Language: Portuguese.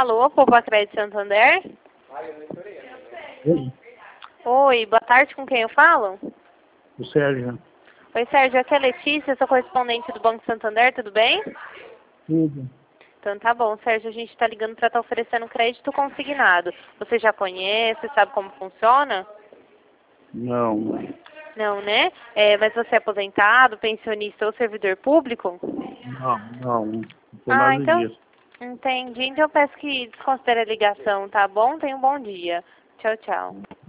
Alô, Poupa Crédito Santander? Oi, Oi, boa tarde, com quem eu falo? o Sérgio. Oi, Sérgio, aqui é a Letícia, sou correspondente do Banco Santander, tudo bem? Tudo. Então tá bom, Sérgio, a gente está ligando para estar oferecendo crédito consignado. Você já conhece, sabe como funciona? Não, Não, né? Mas você é aposentado, pensionista ou servidor público? não tem Ah, nada então, disso. entendi. Então eu peço que desconsidere a ligação, tá bom? Tenha um bom dia. Tchau, tchau.